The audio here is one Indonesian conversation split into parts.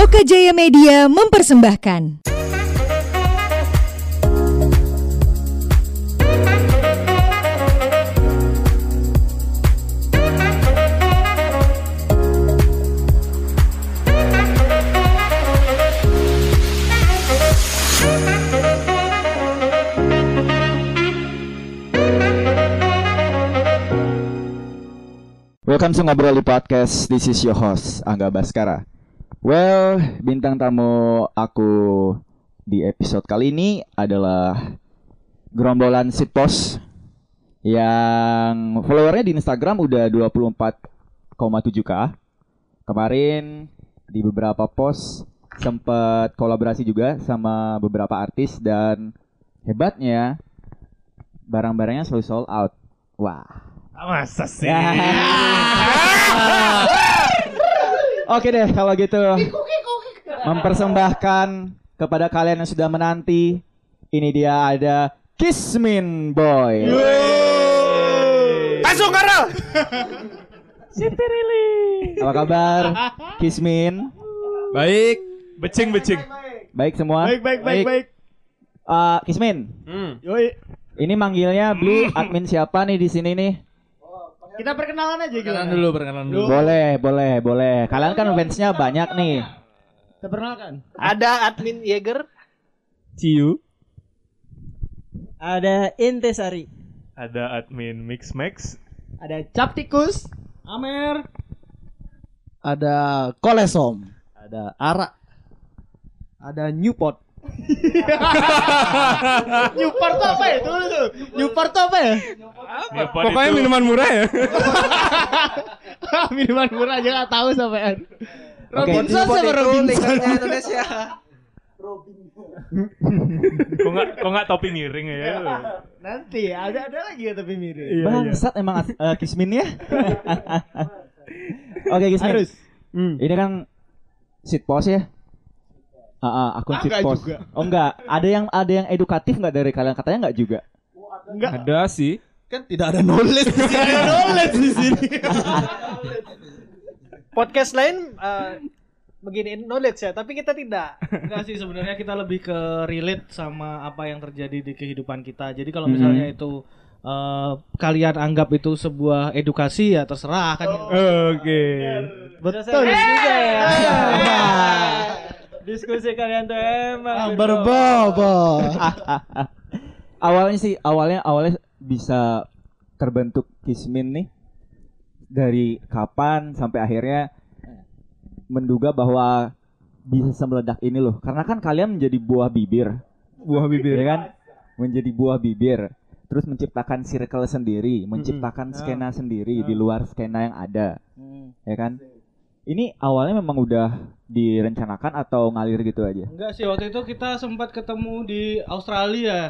Loka Jaya Media mempersembahkan. Welcome to Ngobrol di Podcast. This is your host, Angga Baskara. Well, bintang tamu aku di episode kali ini adalah gerombolan Sitpos yang followernya di Instagram udah 24,7k. Kemarin di beberapa post sempat kolaborasi juga sama beberapa artis dan hebatnya barang-barangnya selalu sold out. Wah. Masa sih? Oke deh kalau gitu. Mempersembahkan kepada kalian yang sudah menanti. Ini dia ada Kismin Boy. Langsung Karel. Sipirili. Apa kabar Kismin? Baik. Becing. Baik semua? Baik. Kismin. Yoi. Ini manggilnya Blue admin siapa nih di sini nih? Kita perkenalan aja gitu. Perkenalan dulu. Boleh. Kalian kan fansnya banyak nih. Kita perkenalkan. Ada admin Yeager, Ciu. Ada Intesari. Ada admin Mix. Ada Captikus. Amer. ada Kolesom, Ada Ara. Ada Newport. Newport tuh apa ya? Tunggu tuh. Newport tuh apa ya? Pokoknya itu minuman murah ya. Minuman murah aja nggak tahu sampean. Oke. Robinson sama Robinson. Indonesia. Kok nggak topi miring ya? Nanti ada lagi ya tapi mirip. Iya. Bangsat emang Kismin ya. Oke Kismin. Harus. Ini kan Sitpos ya. Akun Sitpos. juga. Oh enggak, ada yang edukatif enggak dari kalian? Katanya enggak juga. Enggak. Ada sih. Kan tidak ada knowledge. Di sini. Podcast lain beginiin knowledge ya, tapi kita tidak. Enggak sih, sebenarnya kita lebih ke relate sama apa yang terjadi di kehidupan kita. Jadi kalau misalnya itu kalian anggap itu sebuah edukasi ya terserah kan. Oke. Betul juga ya. Diskusi kalian tuh emang Berbobo. Awalnya bisa terbentuk Kismin nih dari kapan sampai akhirnya menduga bahwa bisa meledak ini loh. Karena kan kalian menjadi buah bibir. Ya kan? Menjadi buah bibir. Terus menciptakan circle sendiri, menciptakan skena sendiri di luar skena yang ada. Ya kan? Ini awalnya memang udah direncanakan atau ngalir gitu aja? Enggak sih, waktu itu kita sempat ketemu di Australia.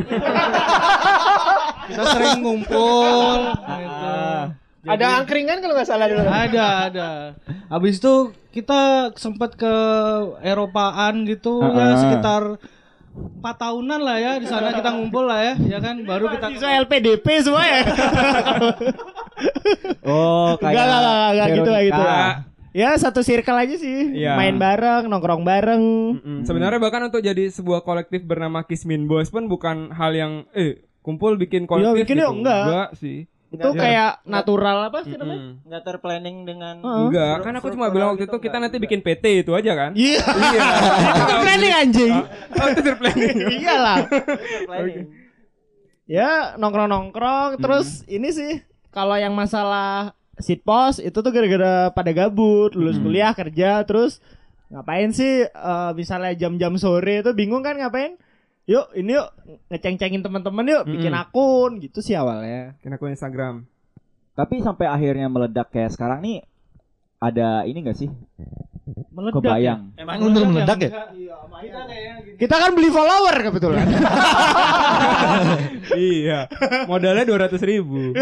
Kita sering ngumpul gitu. Ada angkringan kalau nggak salah dulu. Ada. Habis itu kita sempat ke Eropaan gitu ya sekitar 4 tahunan lah ya di sana kita ngumpul lah ya kan baru kita siswa LPDP semua ya. Oh, kayak Enggak gitu. Veronica. Ya satu circle aja sih. Iya. Main bareng, nongkrong bareng. Sebenarnya bahkan untuk jadi sebuah kolektif bernama Kismin Boys pun bukan hal yang kumpul bikin kolektif bikin gitu. yuk, enggak. Sih. Itu kayak natural apa sih namanya? nggak terplanning dengan Enggak, kan aku cuma bilang waktu itu kita nanti bikin PT itu aja kan? Iya. Iya. Itu planning anjing. Oh, itu terplanning. Iyalah. Ya nongkrong terus ini sih kalau yang masalah Sitpos itu tuh gara-gara pada gabut, lulus kuliah kerja terus ngapain sih misalnya jam-jam sore itu bingung kan ngapain? Yuk ngeceng-cengin teman-teman yuk bikin akun gitu sih awalnya. Bikin akun Instagram. Tapi sampai akhirnya meledak kayak sekarang nih ada ini enggak sih? Meledak. Kebayang. Emang bener meledak ya? Kita kan beli follower kebetulan. Iya. Modalnya 200.000.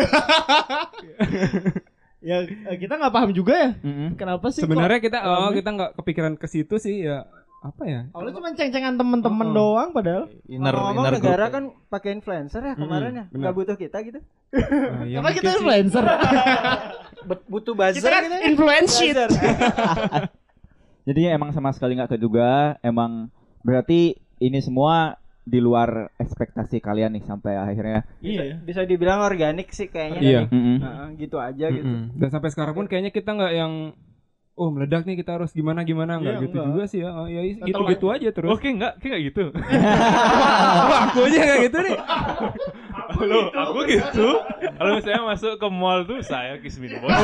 Ya kita nggak paham juga ya. Kenapa sih? Sebenarnya kita nggak kepikiran ke situ sih ya. Apa ya? Awalnya cuma ceng-cengan temen-temen doang padahal. Inner negara group. kan pakai influencer ya kemarin ya. Nggak butuh kita gitu. Ya Apa kita mungkin sih. influencer? Butuh Kita buzzer kan gitu. influencer. Jadi emang sama sekali nggak keduga. Emang berarti ini semua di luar ekspektasi kalian nih sampai akhirnya. Iya. Bisa dibilang organik sih kayaknya. Iya. Gitu aja gitu. Dan sampai sekarang pun kayaknya kita nggak yang meledak nih kita harus gimana nggak Iya, gitu enggak. juga sih ya. Ya gitu-gitu aja terus. Oke, enggak gitu. Aku aja kayak gitu nih. Loh, aku gitu. Kalau misalnya masuk ke mall tuh saya Kismin Bos.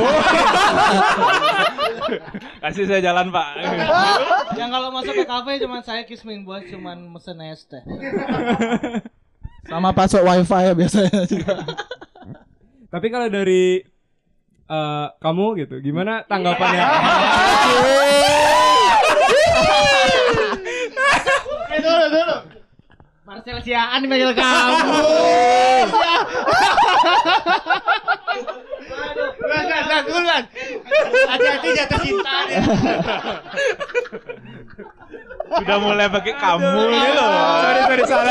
Kasih saya jalan, Pak. Yang kalau masuk ke kafe cuman saya Kismin Bos cuman mesen es teh. Sama pasok wifi ya biasanya juga. Tapi kalau dari kamu gitu, gimana tanggapannya? Dulu. Marcel Siaan dipanggil kamu. Gas dulu, Mas. Hati-hati jatuh cinta nih. Sudah mulai pakai kamu gitu. Sorry salah.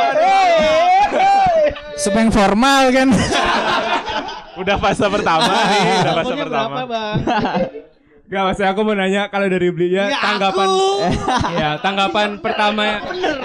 Sepeng formal kan. Udah fase pertama nih, udah fase Umurnya pertama. berapa, Bang? Gak, maksudnya aku mau nanya kalau dari belinya tanggapan tanggapan pertama.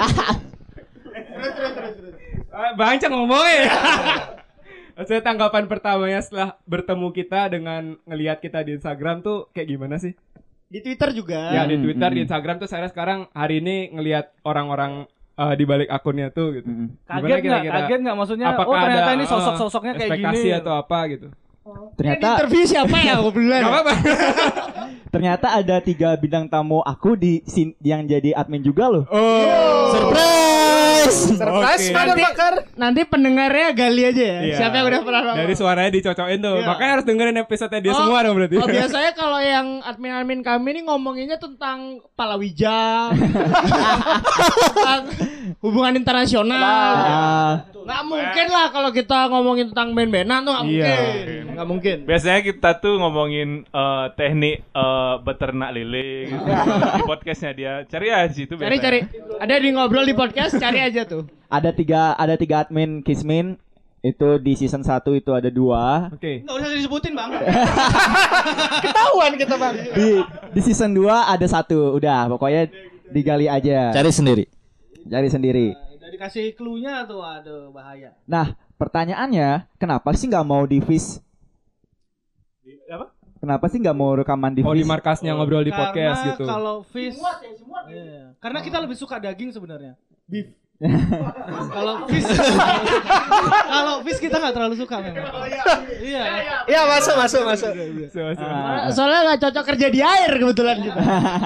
Bang Cang ngomongin. Maksudnya tanggapan pertamanya setelah bertemu kita dengan ngelihat kita di Instagram tuh kayak gimana sih? Di Twitter juga. Ya di Twitter, di Instagram tuh saya sekarang hari ini ngelihat orang-orang di balik akunnya tuh gitu. Gimana Kaget nggak maksudnya? apakah Ternyata ada, ini sosok-sosoknya kayak ekspektasi gini. atau apa gitu? Ternyata Interview siapa ya? Aku belum. Gak apa-apa. ternyata ada 3 bintang tamu aku yang jadi admin juga loh. Surprise. Surprise, Oke. motherfucker. Nanti pendengarnya gali aja ya. Iya. Siapa yang udah pernah nonton? Dari suaranya dicocokin tuh. Iya. Makanya harus dengerin episode dia semua dong berarti. Oh, biasanya kalau yang admin-admin kami ini ngomonginnya tentang palawija, tentang hubungan internasional. Nggak mungkin lah kalau kita ngomongin tentang band-bandan tuh nggak Iya. mungkin. Nggak mungkin. Biasanya kita tuh ngomongin teknik beternak lele gitu. Di podcastnya dia. Cari aja situ biasanya. Cari. Ada di ngobrol di podcast, cari aja tuh. Ada tiga admin Kismin. Itu di season 1 itu ada 2. Oke. Nggak usah disebutin, Bang. Ketahuan kita, Bang. Di season 2 ada 1. Udah, pokoknya digali aja. Cari sendiri. Cari sendiri. Udah dikasih clue-nya tuh, aduh bahaya. Nah, pertanyaannya, kenapa sih nggak mau di Fish? Apa? Kenapa sih nggak mau rekaman di Oh, di Fish? markasnya ngobrol di podcast Karena gitu. kalau fish Iya. Karena kita lebih suka daging sebenarnya. Beef. Kalau fish kalau fish kita nggak terlalu suka memang. Iya. Iya, masuk. Soalnya nggak cocok kerja di air kebetulan kita.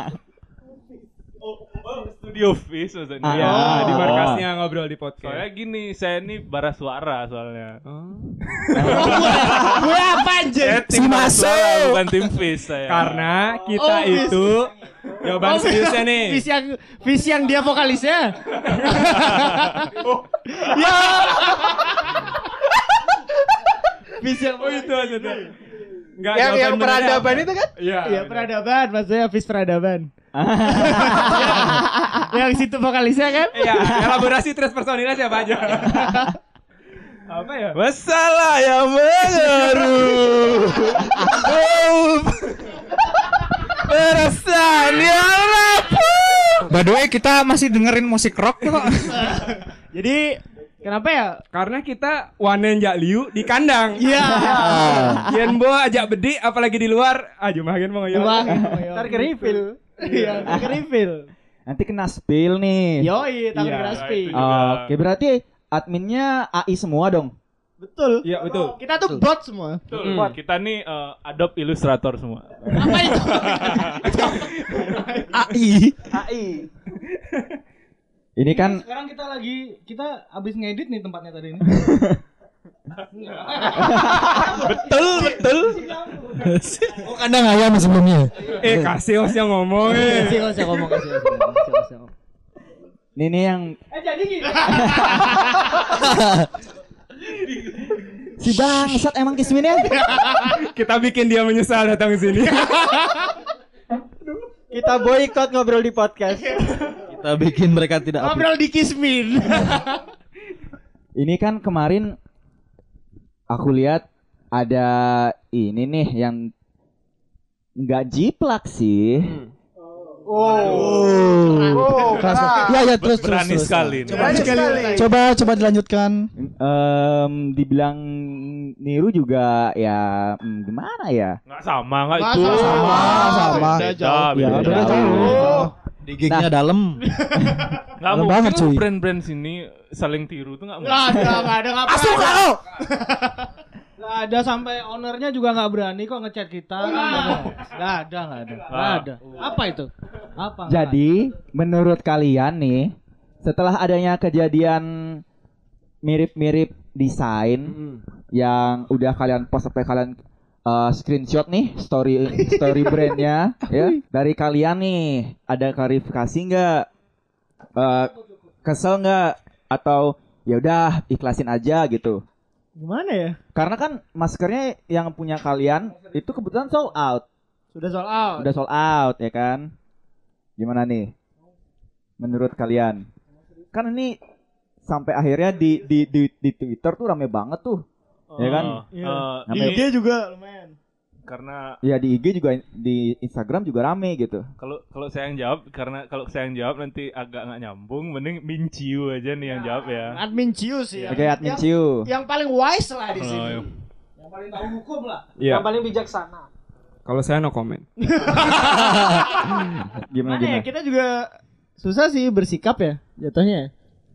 Studio Fish maksudnya. Iya, Oh. di markasnya ngobrol di Soalnya podcast. gini, saya ini bara suara soalnya. Gue apa anjir? Saya tim bara suara, bukan tim Fish saya. Karena kita Oh, Fish. itu jawaban seriusnya nih. Fish yang dia vokalisnya. Ya. Fish yang Itu maksudnya. Enggak, Yang peradaban itu kan? Iya. Iya, peradaban, maksudnya Fish peradaban. Yang situ vokalisnya kan? Iya, elaborasi terus personilnya siapa aja. Apa ya? Masalah yang mengeruh. Perasaan yang rapuh. By the way, kita masih dengerin musik rock kok. Jadi kenapa ya? Karena kita wanen jak liu di kandang. Iya. Yen bo ajak bedi apalagi di luar. Jumahin mau ya. Ntar ke refill. Iya, ke refill. Nanti kena spill nih. Yoi, takut Iya, kena spill. itu juga. Oke, berarti adminnya AI semua dong. Betul. Iya, betul. Kita tuh bot semua. Betul. Kita nih Adobe Illustrator semua. Apa itu? AI. Ini kan Sekarang kita abis ngedit nih tempatnya tadi ini. betul. Oh, kandang ayam sebelumnya. Kasih hostnya ngomong. Kasih ngomong. ini yang Jadi gini. si bangsat emang Kismin ya. Kita bikin dia menyesal datang ke sini. Kita boykot ngobrol di podcast. Kita bikin mereka tidak upload. Ngobrol di Kismin. Ini kan kemarin aku lihat ada ini nih yang nggak jiplak sih. Keras. Ya terus. Berani sekali. Coba dilanjutkan. Dibilang niru juga ya gimana ya? Nggak sama nggak Nggak itu? Sama. Beda. Beda jauh. Di gignya dalam. Nggak Dalam mungkin banget, cuy. brand-brand sini saling tiru tuh nggak mungkin. Nggak ada ngapain. Masuk kau. Nggak ada, sampai ownernya juga nggak berani kok ngechat kita. Nggak ada. Apa itu? Apa? Jadi, menurut kalian nih, setelah adanya kejadian mirip-mirip desain yang udah kalian post sampai kalian screenshot nih story brandnya ya, dari kalian nih ada klarifikasi nggak? Kesel nggak? Atau ya udah ikhlasin aja gitu? Gimana ya? Karena kan maskernya yang punya kalian itu kebetulan sold out. Sudah sold out. Udah sold out ya kan? Gimana nih? Menurut kalian? Kan ini sampai akhirnya di Twitter tuh rame banget tuh. Ya kan? Di IG juga lumayan. Karena Ya di IG juga, di Instagram juga rame gitu. kalau saya yang jawab, karena kalau saya yang jawab nanti agak nggak nyambung, mending Minciu aja nih yang jawab ya. Admin Cius ya. Oke, admin Ciu. Yang paling wise lah di sini. Yang paling tahu hukum lah. Iya. Yang paling bijaksana. Kalau saya no comment. Gimana Mana ya? Kita juga susah sih bersikap ya jatuhnya.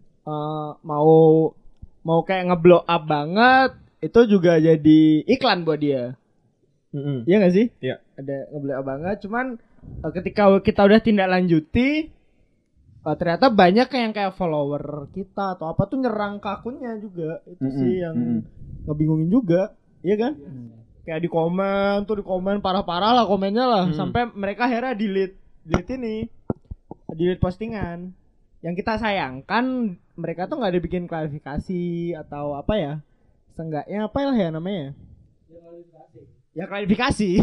Mau kayak ngeblow up banget itu juga jadi iklan buat dia. Iya nggak sih? Iya. Ada ngeblow up banget. Cuman ketika kita udah tindak lanjuti, ternyata banyak yang kayak follower kita atau apa tuh nyerang ke akunnya juga. Itu sih yang ngebingungin juga, iya kan? Kayak di komen parah-parah lah komennya lah, sampai mereka akhirnya delete postingan. Yang kita sayangkan mereka tuh nggak ada bikin klarifikasi atau apa ya? Seenggaknya apa lah ya namanya? Ya klarifikasi.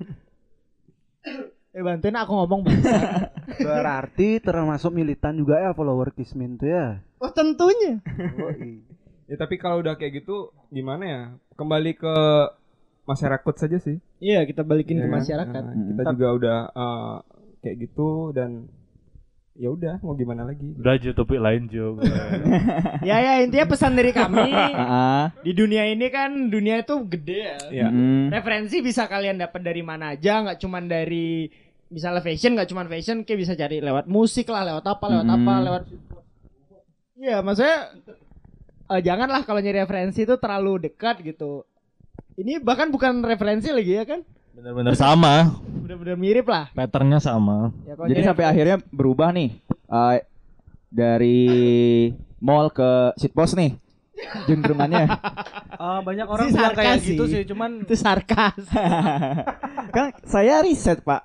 Bantuin aku ngomong Bang. Berarti termasuk militan juga ya follower Kismin tuh ya? Oh tentunya. Ya tapi kalau udah kayak gitu gimana ya? Kembali ke masyarakat saja sih. Iya, kita balikin ke Ya kan? masyarakat. Kita juga udah kayak gitu dan ya udah mau gimana lagi. Udah aja topik lain Jo. Ya intinya pesan dari kami Ah, di dunia ini kan dunia itu gede ya. Iya. Referensi bisa kalian dapat dari mana aja, nggak cuman dari misalnya fashion, nggak cuman fashion, kayak bisa cari lewat musik lah, lewat apa. Iya, maksudnya janganlah kalau nyari referensi itu terlalu dekat gitu. Ini bahkan bukan referensi lagi ya kan? Bener-bener sama. Bener-bener mirip lah. Patternnya sama. Ya, kalau jadi nyari sampai akhirnya berubah nih dari mall ke shitpost nih jendrungannya. Banyak orang Si bilang kayak sarkas gitu sih. sih, cuman itu sarkas. Kan saya riset pak.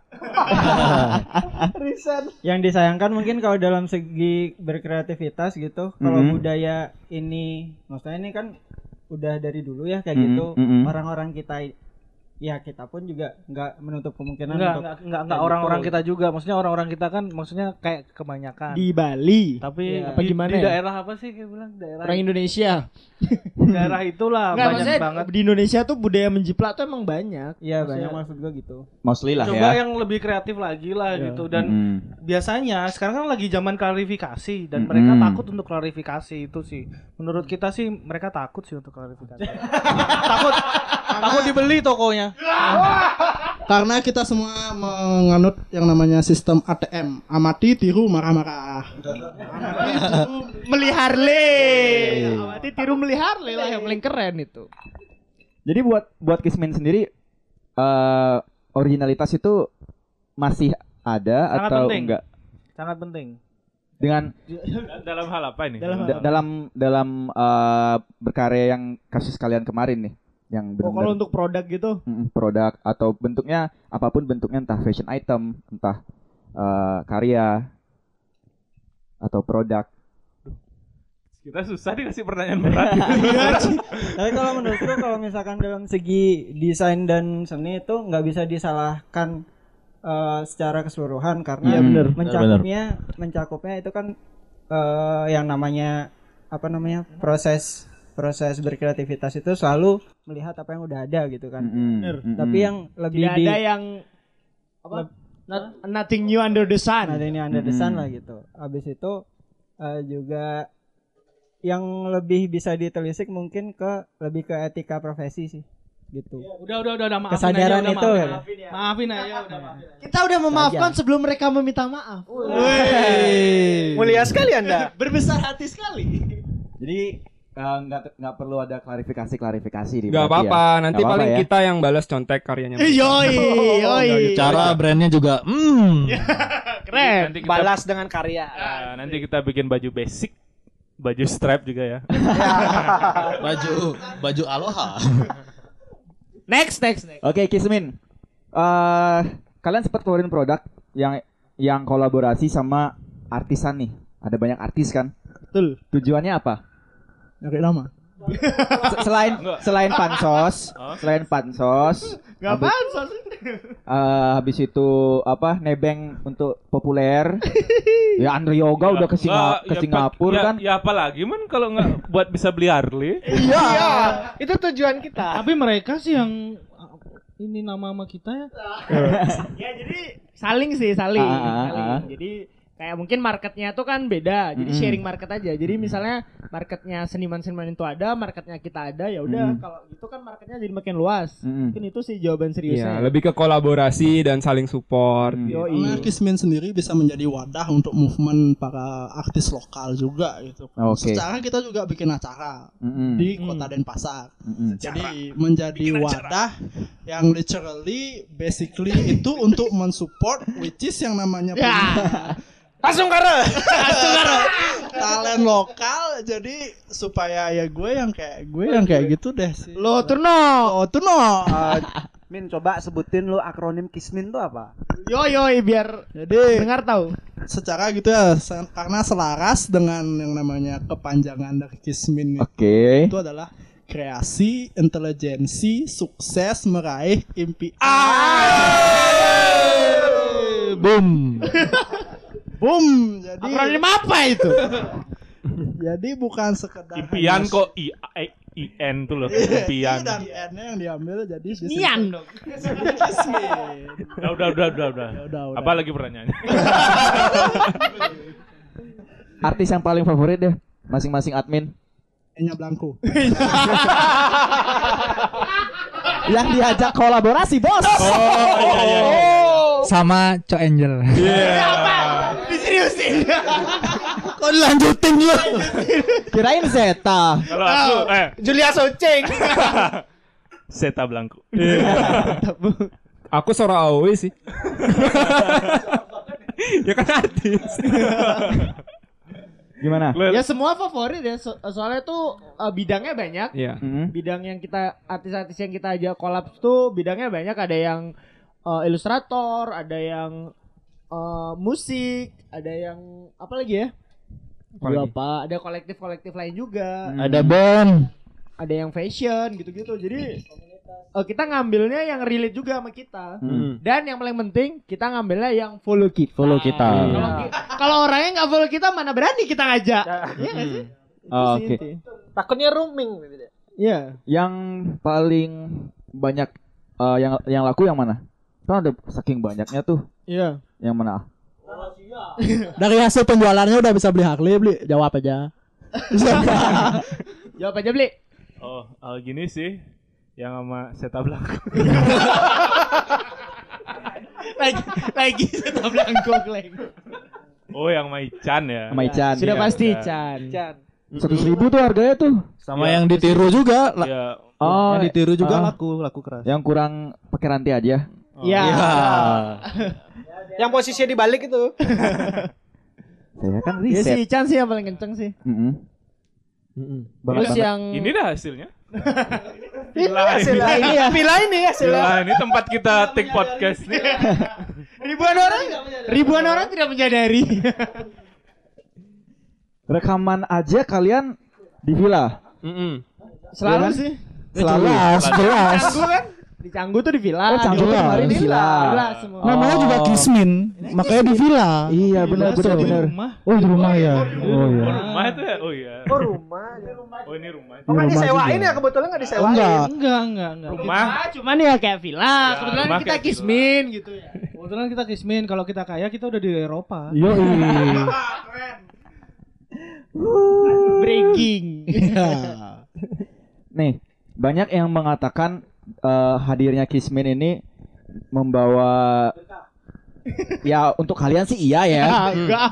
Yang disayangkan mungkin kalau dalam segi berkreativitas gitu, kalau budaya ini, maksudnya ini kan udah dari dulu ya kayak gitu. Orang-orang kita, ya kita pun juga nggak menutup kemungkinan enggak orang-orang kita juga. Maksudnya orang-orang kita kan maksudnya kayak kebanyakan Di Bali. tapi apa gimana di ya? daerah apa sih kayak bilang daerah Orang Indonesia. daerah itulah Nggak, banyak maksudnya banget. di Indonesia tuh budaya menjiplak tuh emang banyak. Iya Maksudnya- banyak, maksud gua gitu. Mostly lah Coba ya. yang lebih kreatif lagi lah gitu. Dan biasanya sekarang kan lagi zaman klarifikasi dan mereka takut untuk klarifikasi itu sih. Menurut kita sih mereka takut sih untuk klarifikasi. takut dibeli tokonya. Karena kita semua menganut yang namanya sistem ATM, amati, tiru, marah-marah. Meliharle. Amati tiru meliharle lah yang paling keren itu. Jadi buat Kismin sendiri originalitas itu masih ada Sangat atau penting. enggak? Sangat penting. Dengan Dalam hal apa ini? dalam berkarya yang kasus kalian kemarin nih, yang Oh, kalau benar untuk produk gitu. produk atau bentuknya apapun bentuknya, entah fashion item, entah karya atau produk. Kita susah dikasih pertanyaan berat. Tapi kalau menurutku kalau misalkan dalam segi desain dan seni itu nggak bisa disalahkan secara keseluruhan karena mencakupnya itu kan yang namanya proses berkreativitas itu selalu melihat apa yang udah ada gitu kan. Tapi yang lebih Tidak ada yang Nothing new under the sun. Nothing new under the sun lah gitu. Habis itu juga yang lebih bisa ditelisik mungkin lebih ke etika profesi sih gitu. Udah maafin kesadaran aja, itu maafin aja udah. Kita udah memaafkan sebelum mereka meminta maaf. Mulia sekali Anda. Berbesar hati sekali. Jadi nggak perlu ada klarifikasi di Gak apa-apa, nanti Gak apa-apa paling ya. kita yang balas contek karyanya. Yoi. Cara brandnya juga Keren. Nanti kita, Balas dengan karya. nanti kita bikin baju basic, baju strap juga ya. baju aloha. Next. Oke, Kismin. Kalian sempat keluarin produk yang kolaborasi sama artisan nih. Ada banyak artis kan? Betul. Tujuannya apa? Nyari nama. Selain pansos, Gak pansos. habis itu nebeng untuk populer. Ya Andre Yoga udah ke Singapura kan? Ya apalagi man kalau nggak buat bisa beli Harley. Iya, itu tujuan kita. Tapi mereka sih yang ini nama kita ya. Ya jadi saling. Jadi kayak mungkin marketnya tuh kan beda, jadi sharing market aja. Jadi misalnya marketnya seniman-seniman itu ada, marketnya kita ada, ya udah kalau gitu kan marketnya jadi makin luas. Mungkin itu sih jawaban seriusnya. Iya, lebih ke kolaborasi dan saling support. Karena Kismin sendiri bisa menjadi wadah untuk movement para artis lokal juga gitu. Oke. Secara kita juga bikin acara di Kota Denpasar. Jadi menjadi wadah yang basically itu untuk mensupport which is yang namanya Langsung kare. talent lokal, jadi supaya ya gue yang kayak gitu deh sih. Lo Turno. Min, coba sebutin lu akronim Kismin tuh apa? Yoi biar Jadi dengar tahu. secara gitu ya, karena selaras dengan yang namanya kepanjangan dari Kismin Oke. itu adalah kreasi, intelijensi, sukses meraih impian. Boom. Jadi Akronim apa itu? Jadi bukan sekedar Impian kok IN tuh loh, impian. dan N-nya yang diambil jadi Nian dong. Kismin. Udah. Apa lagi pertanyaannya? Artis yang paling favorit deh masing-masing admin. Enya Blanco. Yang diajak kolaborasi, Bos. Iya. Sama Co Angel. Diseriusin. Kok dilanjutin lu? Kirain Zeta. Kalau aku Julia Socing. Zeta Blanco. Aku Sora Aoi sih. Ya kan artis. Gimana? Ya semua favorit ya. Soalnya tuh bidangnya banyak. Iya. Bidang yang kita artis-artis yang kita ajak collab tuh bidangnya banyak. Ada yang ilustrator, ada yang musik, ada yang apa lagi ya? Ada kolektif-kolektif lain juga. Ada band. Ada yang fashion gitu-gitu. Jadi kita ngambilnya yang relate juga sama kita. Dan yang paling penting kita ngambilnya yang follow kita. Kalau orangnya nggak follow kita, mana berani kita ngajak? Iya nggak sih? Oke. Takutnya roaming gitu. Iya. Yang paling banyak yang laku yang mana? Kan ada saking banyaknya tuh. Iya. Yang mana? Dari hasil penjualannya udah bisa beli Harley, jawab aja. Jawab aja, Bli. Gini sih. Yang sama Zeta Blanco. lagi Zeta Blanco Kleng. Oh, yang Maichan ya. Maichan. Sudah Iya. pasti Chan. 100.000 tuh harganya tuh. Sama yang ditiru juga. Ya. Oh, Yang ditiru juga laku keras. yang kurang pakai rantai aja. Iya. Yang posisinya dibalik itu. Saya kan Ya riset. si Chan sih yang paling kenceng sih. Terus yang Ini dah hasilnya. Villa ini ya. Villa ini ya. Gila, ini tempat kita take podcast nih. ribuan orang tidak menyadari. Rekaman aja kalian di villa. Selalu Iya kan? sih. Selalu. Jelas. Canggu kan? Di Canggu tuh di villa. Oh, Canggu tuh kemarin di villa. Villa semua. Namanya juga Kismin, makanya di villa. Iya, benar. Oh, di rumah ya. Oh iya. Rumah itu ya? Oh iya. Oh rumah. Oh ini rumah. Oh kan disewain ya, kebetulan nggak disewain. Enggak. Enggak. Rumah. Cuman ya kayak villa. Kebetulan rumah kita kayak Kismin gitu ya. Kebetulan kita Kismin, kalau kita kaya kita udah di Eropa. Yo. Breaking. Nih, banyak yang mengatakan hadirnya Kismin ini membawa ya untuk kalian sih iya ya. Enggak.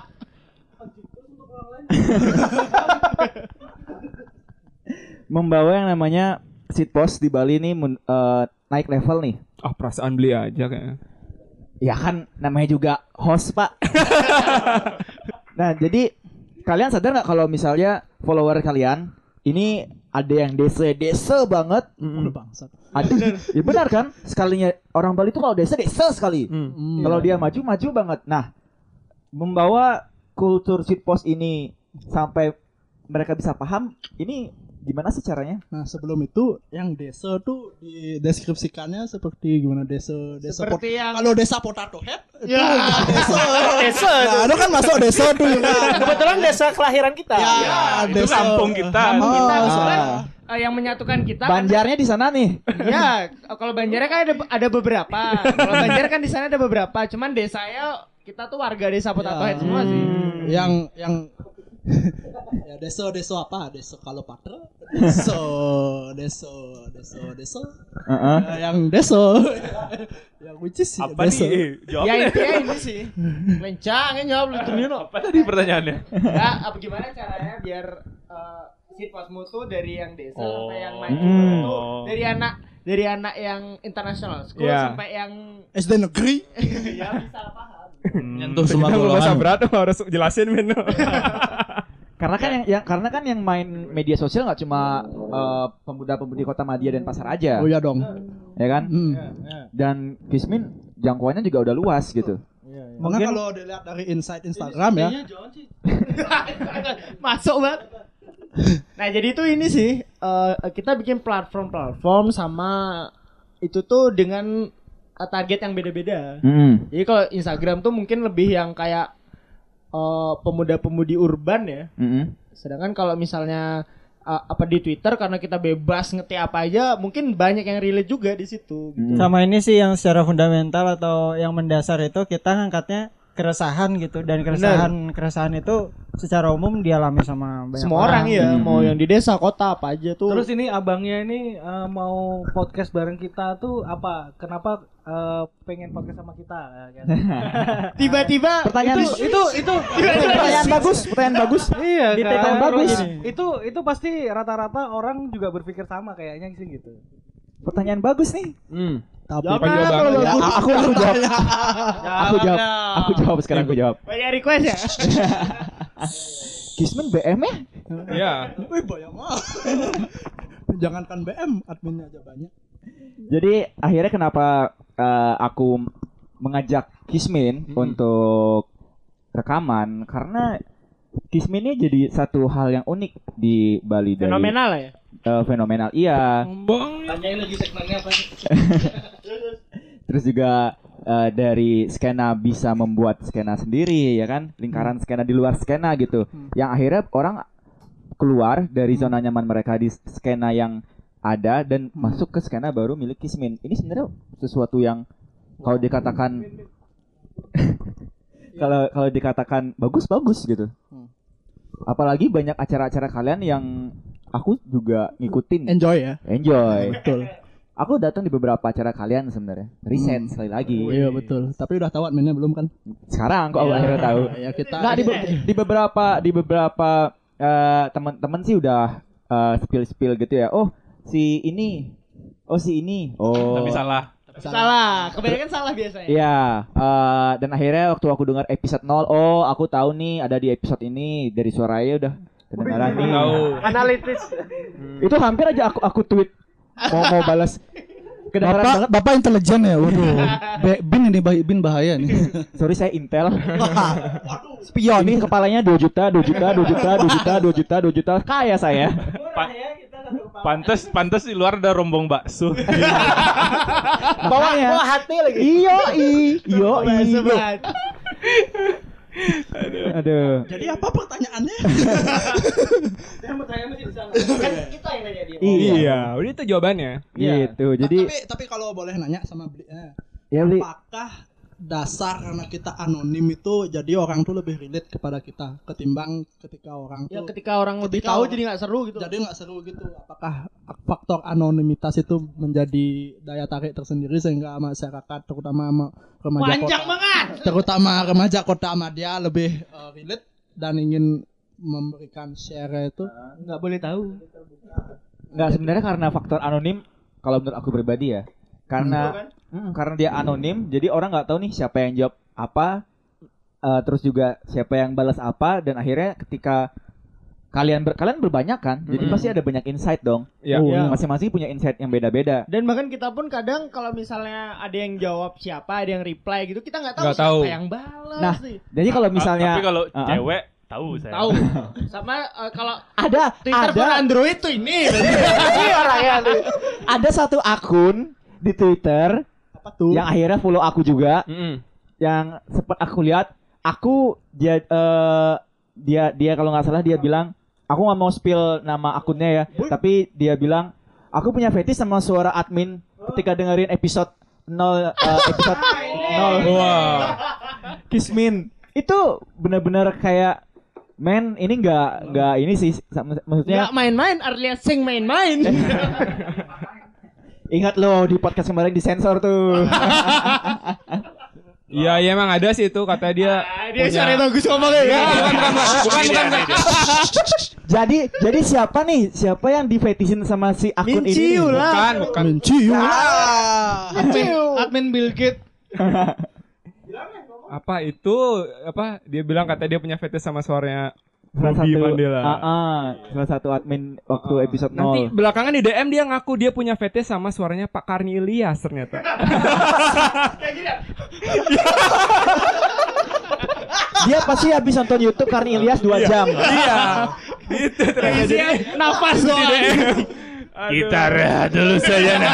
Membawa yang namanya shitpost di Bali ini naik level nih. Ah, perasaan beli aja kayaknya. Ya kan namanya juga host, Pak. Nah, jadi kalian sadar nggak kalau misalnya follower kalian ini ada yang desa banget. Bangsat. Ya benar kan? Sekalinya orang Bali tuh kalau desa sekali. Kalau dia maju banget. Nah, membawa kultur shitpost ini sampai mereka bisa paham ini gimana sih caranya? Nah, sebelum itu yang desa tuh dideskripsikannya seperti gimana desa Seperti yang kalau desa Potato Head itu Ya. desa. Desa. Nah, itu kan masuk desa tuh ya. Kebetulan desa kelahiran kita. Ya, Itu kampung kita. Kampung kita Oh. kebetulan, yang menyatukan kita. Banjarnya di sana nih. Ya, kalau Banjarnya kan ada beberapa. Kalau Banjar kan di sana ada beberapa. Cuman desanya kita tuh warga desa Potato Head semua sih. Yang ya desa apa? Desa Kalopatra. Desa. Yang desa. Yang which is Apa desa. nih? Ya Jawabnya. intinya ini sih. Lencang jawab lu tuh. Apa tadi pertanyaannya? Ya, apa gimana caranya biar shitpostmu tuh dari yang desa sampai yang maju tuh dari anak yang international school sampai yang SD negeri. ya bisa paham. Nyentuh semua Bahasa golongan. berat harus jelasin men. Karena kan yang main media sosial nggak cuma pemuda-pemudi Kota Madia dan Pasar aja. Oh ya dong. Ya kan? Dan Kismin jangkauannya juga udah luas gitu. Mungkin kalau dilihat dari insight Instagram ya. Masuk banget. Nah, jadi itu ini sih kita bikin platform sama itu tuh dengan target yang beda-beda. Jadi kalau Instagram tuh mungkin lebih yang kayak pemuda-pemudi urban ya. Sedangkan kalau misalnya apa di Twitter karena kita bebas ngetik apa aja, mungkin banyak yang relate juga di situ. Gitu. Sama ini sih yang secara fundamental atau yang mendasar itu kita ngangkatnya keresahan gitu, dan keresahan itu secara umum dialami sama banyak semua orang ya, mau yang di desa, kota apa aja tuh. Terus ini abangnya ini mau podcast bareng kita tuh apa? Kenapa pengen podcast sama kita? Tiba-tiba pertanyaan itu pertanyaan bagus. Iya, Pertanyaan bagus. Itu pasti rata-rata orang juga berpikir sama kayaknya sih gitu. Pertanyaan bagus nih. Tapi ya, aku jawab. Aku jawab sekarang, aku jawab. Banyak request ya? Kismin BM ya? Iya. Wih, banyak mah. Jangankan BM, adminnya aja banyak. Jadi akhirnya kenapa aku mengajak Kismin untuk rekaman, karena Kismin ini jadi satu hal yang unik di Bali. Fenomenal ya? Fenomenal, iya. Tanyain lagi segmennya apa sih? Terus juga dari skena bisa membuat skena sendiri, ya kan? Lingkaran skena di luar skena gitu. Yang akhirnya orang keluar dari zona nyaman mereka di skena yang ada dan masuk ke skena baru milik Kismin. Ini sebenarnya sesuatu yang kalau dikatakan kalau dikatakan bagus gitu. Apalagi banyak acara-acara kalian yang aku juga ngikutin. Enjoy. Betul. Aku datang di beberapa acara kalian sebenarnya. Riset sekali lagi. Oh, iya betul. Tapi udah tahu adminnya belum kan? Sekarang kok akhirnya tahu. Ya kita. Nggak, di beberapa teman-teman sih udah spill gitu ya. Oh si ini. Tapi salah. Salah, kebanyakan salah biasanya. Iya, dan akhirnya waktu aku dengar episode 0, oh aku tahu nih ada di episode ini, dari suaranya udah kedengaran nih. Analitis. Itu hampir aja aku tweet mau balas. Kedengaran banget. Bapak intelijen ya, waduh. Bin bahaya nih. Sorry, saya Intel. Spion. Ini kepalanya 2 juta. Kaya saya. Pantes di luar ada rombong bakso. Bawa hati lagi. Iyo. Aduh. Jadi apa pertanyaannya? Yang bertanya masih di sana. Kan kita yang nanya dia. Iya, udah itu jawabannya. Gitu. Jadi tapi kalau boleh nanya sama Bli, ya, Bli. apakah dasar karena kita anonim itu jadi orang tuh lebih relate kepada kita ketimbang ketika orang Ya tuh ketika orang lebih tahu jadi nggak seru gitu. jadi nggak seru gitu. Apakah faktor anonimitas itu menjadi daya tarik tersendiri sehingga masyarakat terutama remaja Panjang kota banget. terutama remaja kota Ahmadiyah lebih relate dan ingin memberikan share itu Nggak boleh tahu. Nggak, sebenarnya karena faktor anonim kalau menurut aku pribadi ya. Karena karena dia anonim, jadi orang nggak tahu nih siapa yang jawab apa, terus juga siapa yang balas apa, dan akhirnya ketika kalian berbanyak kan, jadi pasti ada banyak insight dong. Iya. Masing-masing punya insight yang beda-beda. Dan bahkan kita pun kadang kalau misalnya ada yang jawab siapa, ada yang reply gitu, kita nggak tahu Nggak siapa tahu. yang balas Nah, nih. jadi kalau misalnya Tapi kalau cewek tahu saya. Tahu. Sama kalau ada Twitter for Android tuh ini. Iya orangnya tuh. Ada satu akun di Twitter apa tuh yang akhirnya follow aku juga. Yang sempat aku lihat, dia kalau nggak salah dia bilang, aku nggak mau spill nama akunnya ya, tapi dia bilang aku punya fetish sama suara admin ketika dengerin episode 0 Wah. Kismin. Itu benar-benar kayak men, ini nggak ini sih maksudnya. Nggak main-main, alias sing main-main. Ingat loh di podcast kemarin disensor tuh. Iya, emang ada sih itu kata dia. Dia cari bagus ngomongnya ya. Bukan. Jadi siapa nih? Siapa yang difetishin sama si akun ini? Minciu lah. Bukan. mencium Admin Bill Gates. Apa itu? Apa dia bilang kata dia punya fetish sama suaranya Salah Bobby satu Mandela. salah satu admin waktu episode 0. Nanti belakangan di DM dia ngaku dia punya fetish sama suaranya Pak Karni Ilyas ternyata. Dia pasti habis nonton YouTube Karni Ilyas 2 jam. Iya. Gitu ternyata jadi Nafas di doang. DM. Kita rehat dulu saja nah.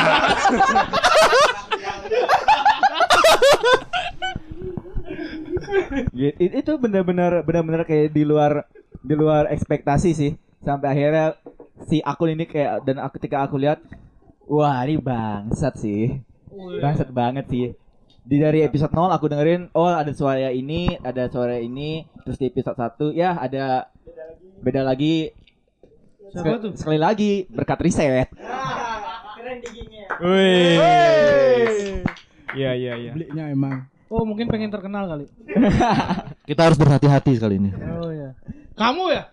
Itu benar-benar kayak di luar ekspektasi sih. Sampai akhirnya si akun ini kayak, dan ketika aku lihat, wah ini bangsat sih. Bangsat banget sih. Dari episode 0 aku dengerin, oh ada suara ini, terus di episode 1 ya ada beda lagi. Sekali lagi berkat riset. Keren giginya. Wih. Iya. belinya emang Oh, mungkin pengen terkenal kali. Kita harus berhati-hati kali ini. Oh ya. Kamu ya?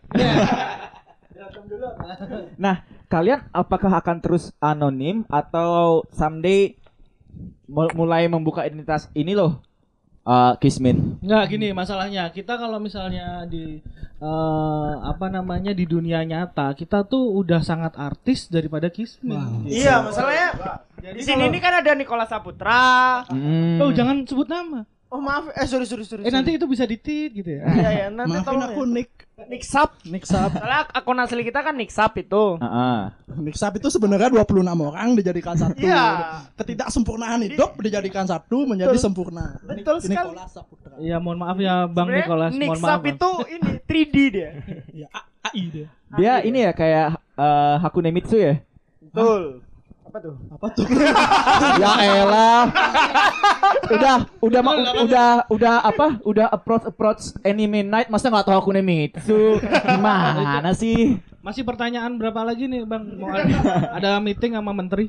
Nah, kalian apakah akan terus anonim atau someday mulai membuka identitas ini loh, Kismin? Enggak, gini masalahnya. Kita kalau misalnya di di dunia nyata, kita tuh udah sangat artis daripada Kismin. Iya, masalahnya di sini ini kan ada Nicholas Saputra. Oh, jangan sebut nama. Oh maaf, sorry. Nanti itu bisa ditit gitu ya. Iya, nanti maafin tolong aku ya. Niksap. Soalnya akun asli kita kan Niksap itu. Niksap itu sebenarnya 26 orang dijadikan satu. Iya. Ketidaksempurnaan hidup dijadikan satu menjadi sempurna. Betul sekali. Nicholas Saputra. Iya, mohon maaf ya Bang Sebenarnya Nicholas, mohon maaf. Niksap Bang. itu ini 3D dia. Ya, AI dia. Dia ini ya kayak Hakunemitsu ya? Betul. Apa tuh? Ya elah. Udah approach anime night, masa nggak tahu Hakunemitsu? Gimana sih? Masih pertanyaan berapa lagi nih, Bang? Mau ada meeting sama menteri.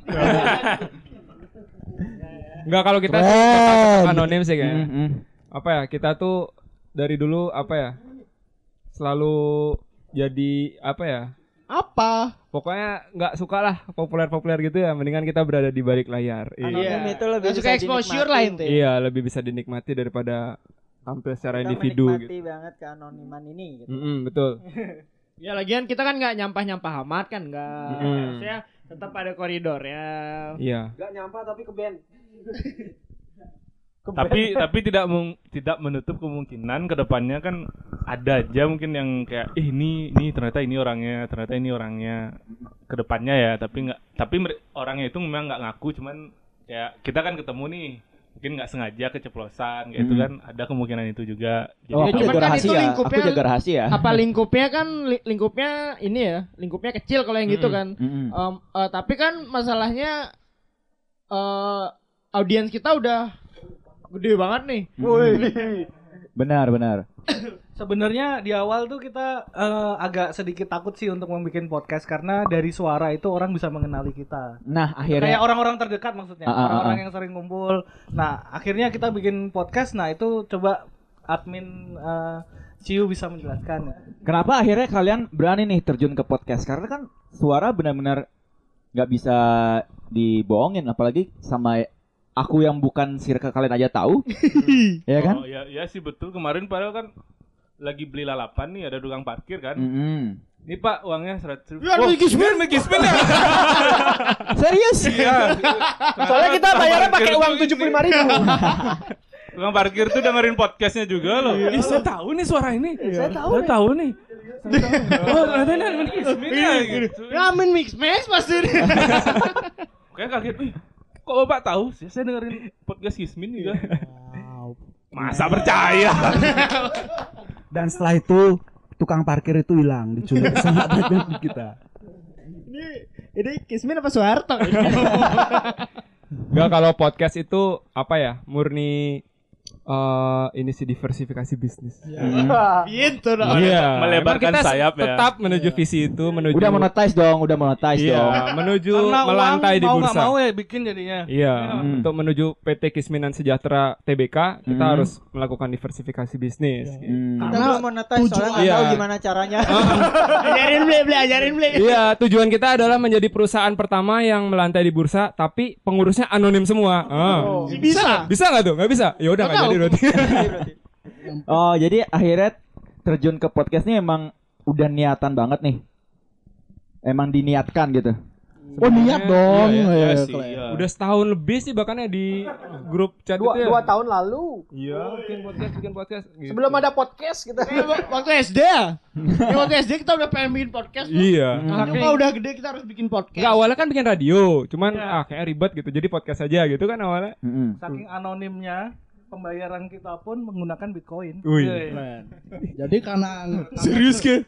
Enggak, kalau kita sih tetap anonim sih kayaknya. Apa ya? Kita tuh dari dulu apa ya? Selalu jadi apa ya? Apa? Pokoknya nggak suka lah populer-populer gitu ya. Mendingan kita berada di balik layar. Anonim itu lebih Nggak suka bisa exposure dinikmati. lah intinya. Iya, lebih bisa dinikmati daripada tampil secara Kita individu menikmati gitu. banget keanoniman ini gitu. Betul. Ya lagian kita kan nggak nyampah amat kan, nggak. Maksudnya tetap ada koridornya. Iya. Gak nyampah tapi ke band. Tapi tidak menutup kemungkinan kedepannya kan ada aja mungkin yang kayak ini ternyata ini orangnya kedepannya ya, tapi orangnya itu memang nggak ngaku, cuman kayak kita kan ketemu nih mungkin nggak sengaja keceplosan kayak itu kan, ada kemungkinan itu juga. Jadi Aku cuman jaga kan rahasia. itu lingkupnya- Aku jaga rahasia. Apa lingkupnya kan lingkupnya ini ya, lingkupnya kecil kalau yang gitu kan. Tapi kan masalahnya audiens kita udah Gede banget nih. Woi. Benar. Sebenarnya di awal tuh kita agak sedikit takut sih untuk membuat podcast karena dari suara itu orang bisa mengenali kita. Nah, akhirnya kayak orang-orang terdekat maksudnya, orang-orang yang sering ngumpul. Nah, akhirnya kita bikin podcast. Nah, itu coba admin Ciu bisa menjelaskan. Kenapa akhirnya kalian berani nih terjun ke podcast? Karena kan suara benar-benar nggak bisa dibohongin, apalagi sama aku yang bukan circle kalian aja tahu. Ya kan? Oh ya sih betul. Kemarin padahal kan lagi beli lalapan nih, ada tukang parkir kan. Ini Pak uangnya 100 ribu. Biar Mikismin ya. Serius? Iya. Soalnya kita bayarnya pakai uang 75.000. Tukang parkir tuh dengerin podcastnya juga loh. Ih, saya tahu nih suara ini. Saya tahu nih. Oh ternyata ini Amin Kismin ya gitu. Ya Amin Mix pasti. Kayak kaget. Kok Bapak tahu sih? Saya dengerin podcast Kismin juga. Masa percaya? Dan setelah itu tukang parkir itu hilang, diculik sama admin kita. Ini Kismin apa Soeharto? Enggak, kalau podcast itu apa ya? Murni ini sih diversifikasi bisnis. Gitu dong. Iya. Melebarkan sayap ya. Tetap menuju visi itu, menuju Udah monetize dong. Iya, menuju Karena melantai di mau bursa. nggak mau ya bikin jadinya. Iya, untuk menuju PT Kisminan Sejahtera TBK kita harus melakukan diversifikasi bisnis. Kita belum monetize soalnya nggak tahu gimana caranya. Ajarin beli. Iya, tujuan kita adalah menjadi perusahaan pertama yang melantai di bursa, tapi pengurusnya anonim semua. Bisa nggak tuh? Nggak bisa? Ya udah nggak jadi berarti. Oh, jadi akhirnya terjun ke podcast nih emang udah niatan banget nih. Emang diniatkan gitu. Oh niat dong. Iya. Udah setahun lebih sih bahkan ya di grup chat itu ya. 2 tahun lalu. Iya, bikin podcast gitu. Sebelum ada podcast kita. Waktu SD ya? Waktu SD kita udah pengen bikin podcast. Iya. Kalau udah gede kita harus bikin podcast. Enggak, awalnya kan bikin radio, cuman kayak ribet gitu. Jadi podcast aja gitu kan awalnya. Saking anonimnya, pembayaran kita pun menggunakan Bitcoin. Jadi karena Serius ke?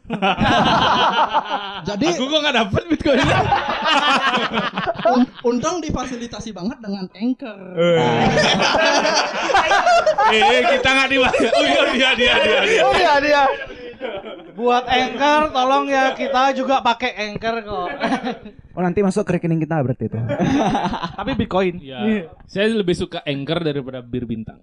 jadi Aku kok nggak dapet Bitcoin? untung difasilitasi banget dengan Anchor. Kita nggak dibayar. Oh iya dia. Buat Anchor, tolong ya kita juga pakai Anchor kok. Oh nanti masuk ke rekening kita berarti itu. Tapi Bitcoin. Ya, saya lebih suka Anchor daripada Bir Bintang.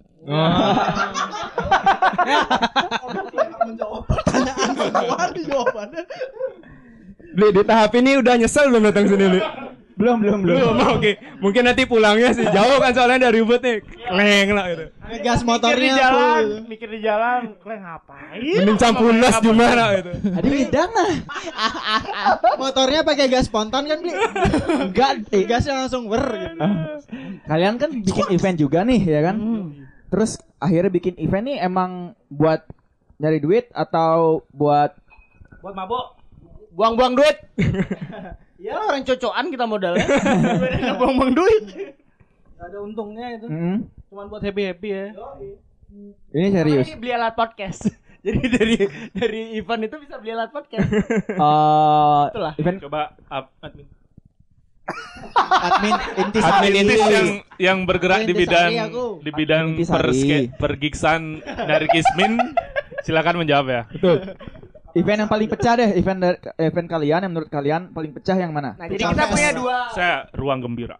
Menjawab pertanyaan semua di jawabannya. Di tahap ini udah nyesel belum datang sini, Li? Belum. Oke. Mungkin nanti pulangnya sih jauh kan soalnya dari ribet nih. Kleng lah gitu. Gas motornya Mikir di jalan, kalian ngapain? Mending campunas gimana gitu. Ada hidang lah. Motornya pakai gas spontan kan, Bli? Enggak, gasnya langsung gitu. Kalian kan bikin event juga nih, ya kan? Terus akhirnya bikin event nih emang buat nyari duit atau buat mabok? Buang-buang duit. Ya orang cocokan kita modalnya. Buang-buang duit. Gak ada untungnya itu. Cuman buat happy ya. ini serius? Ini beli alat podcast. Jadi dari event itu bisa beli alat podcast. Itulah. Event Coba admin. Admin Intis yang bergerak di bidang Intisari. pergiksan dari Kismin, silakan menjawab ya. Betul. Event yang paling pecah deh, event kalian yang menurut kalian paling pecah yang mana? Nah, jadi kita punya 2. Saya Ruang Gembira.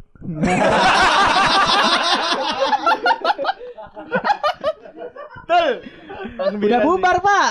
Betul. Udah bubar, Pak.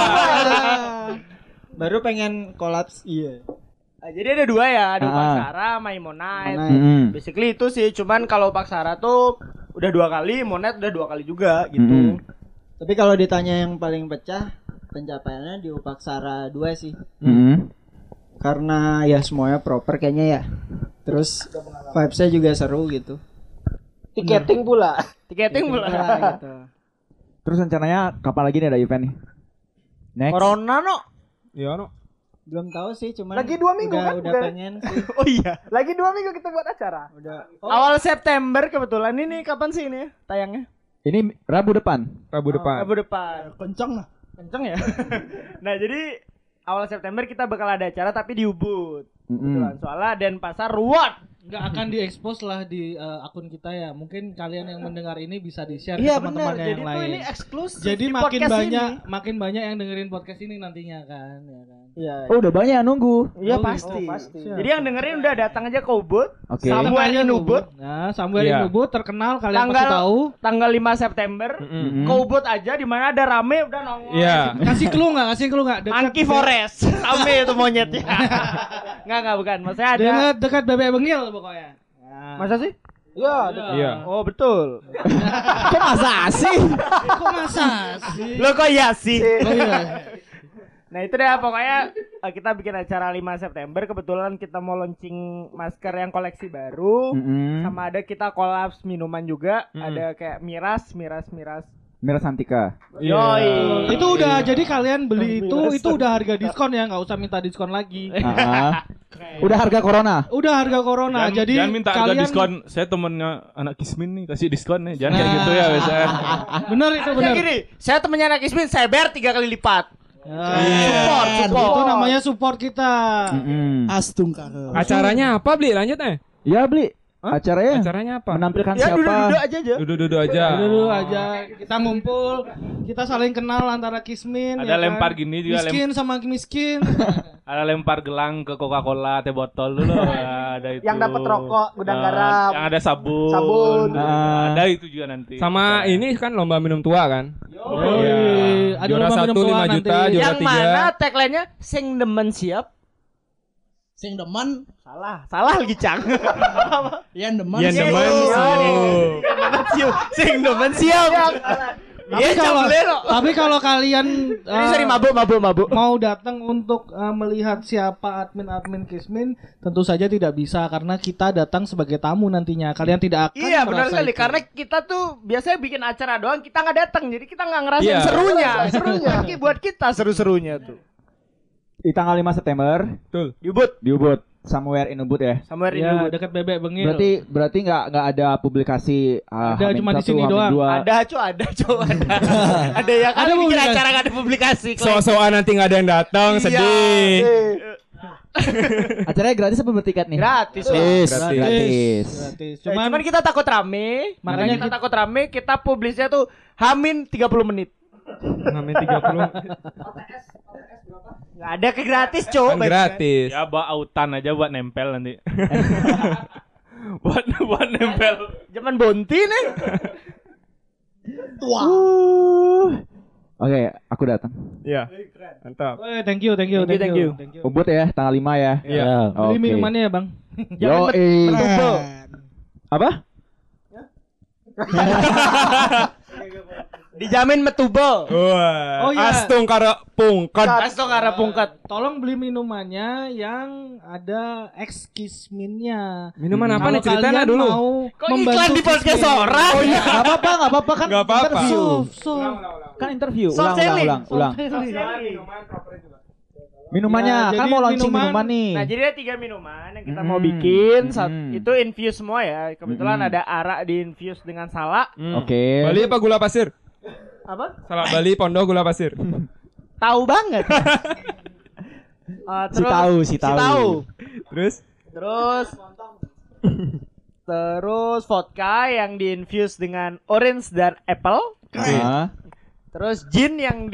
Baru pengen kolaps. Iya. Jadi ada 2 ya, ada Upaksara sama Imonite. Basically itu sih, cuman kalau Upaksara tuh udah 2 kali, Imonite udah 2 kali juga gitu. Tapi kalau ditanya yang paling pecah, pencapaiannya di Upaksara 2 sih. Karena ya semuanya proper kayaknya ya. Terus vibes-nya juga seru gitu. Tiketing pula. Gitu. Terus rencananya kapan lagi nih ada event nih? Next. Corona no. Iya no. Belum tahu sih, cuman Lagi 2 minggu kan? Udah pengen sih. Oh iya. Lagi 2 minggu kita buat acara. Udah. Awal September kebetulan ini kapan sih ini tayangnya? Ini Rabu depan. Rabu depan. Kencang lah. Kenceng ya. Nah jadi awal September kita bakal ada acara tapi di Ubud. Kebetulan soalnya Denpasar ruwet. Nggak akan diekspos lah di akun kita ya. Mungkin kalian yang mendengar ini bisa di-share Iya, ke teman-teman benar. yang Jadi lain. tuh ini eksklusif Jadi di makin podcast makin banyak yang dengerin podcast ini nantinya kan, ya kan. Iya. Oh, udah banyak yang nunggu. Iya Oh, pasti. pasti. Jadi yang dengerin udah datang aja ke Ubud. Oke. Somewhere in Ubud. Nah, Somewhere Iya. in Ubud terkenal kalian pasti tahu. Tanggal 5 September. Ke Ubud aja di mana ada rame udah nongol. Iya. Kasih clue enggak? Monkey Forest. Rame itu monyetnya. Enggak bukan. Maksudnya ada Dekat Bebek Bengil pokoknya. Masa sih? Iya, Iya. Oh, betul. Kok masa sih? Kok masa sih? Lo kok iya sih? Oh iya. Nah, itu deh pokoknya kita bikin acara 5 September. Kebetulan kita mau launching masker yang koleksi baru. Sama ada kita kolaps minuman juga. Ada kayak miras. Mira Santika. Yoi. Itu udah jadi kalian beli itu udah harga diskon ya, nggak usah minta diskon lagi. Udah harga corona. Udah harga corona. Jadi jangan minta harga kalian diskon. Saya temennya anak Kismin nih, kasih diskon nih. Jangan kayak gitu ya biasanya. Bener itu bener. Gini, saya temennya anak Ismin, saya bayar 3 kali lipat. Support. Itu namanya support kita. Astungkar. Acaranya apa, Bli? Lanjut nih. Ya, Bli. Acaranya apa? Menampilkan Ya siapa? duduk aja. Duduk aja. Dulu aja kita ngumpul, kita saling kenal antara Kismin. Ada ya lempar kan? gini juga, miskin sama miskin. Ada lempar gelang ke Coca-Cola, teh botol dulu. Ada itu. Yang dapat rokok, gudang garam. Yang ada sabun. Ada itu juga nanti. Sama ini kan lomba minum tua kan? Ada Juara lomba 1 minum tua 5 juta, nanti. juara Yang 3. mana tagline-nya sing demen siap? Sing demen, Salah lagi Cang. yang demen. Yang demen Sing demen siap. Tapi kalau kalian Ini sering mabuk. mau datang untuk melihat siapa admin Kismin, tentu saja tidak bisa karena kita datang sebagai tamu nantinya. Kalian tidak akan Iya benar merasa sekali itu. karena kita tuh biasanya bikin acara doang kita nggak datang jadi kita nggak ngerasain Iya. serunya. Buat kita seru-serunya tuh. Di tanggal 5 September. Betul. Di Ubud. Somewhere in Ubud ya. Somewhere in Ya, Ubud. dekat Bebek Bengil. Berarti nggak ada publikasi. Ada cuma di sini doang. Ada. Ada ya kan Ada bikin publikasi. acara nggak ada publikasi. So-soan nanti nggak ada yang datang, sedih. Acaranya gratis apa bertiket nih? Gratis. Gratis. Cuman kita takut rame. Makanya kita takut rame. Kita publisnya tuh Hamin 30 menit. Hamin 30. Nggak ada ke gratis, Cok. Kan gratis. Ya bawa autan aja buat nempel nanti. buat nempel. Zaman Bonti nih. Oke, aku datang. Iya. Mantap. Thank you. Ubud ya, tanggal 5 ya. Iya. Beli minumannya ya, Bang. Yo, apa? Dijamin metubel. Wah. Oh, iya. Astung kara pungkat. Tolong beli minumannya yang ada ex Kisminnya. Minuman apa Kalau nih ceritanya kalian dulu? Mau Kok iklan di podcast Kismin. orang? Oh iya, enggak apa-apa kan Nggak apa-apa. interview. Soft. Kan interview. Soft selling. Ulang. Minumannya Ya, kan jadi mau launching minuman- minuman nih. Nah, jadi ada 3 minuman yang kita mau bikin. Itu infuse semua ya. Kebetulan ada arak di infuse dengan salak. Oke. Bali apa gula pasir? Apa? Salak Bali, Pondok, gula pasir. Tahu banget. Si tahu. Terus vodka yang diinfuse dengan orange dan apple. Terus gin yang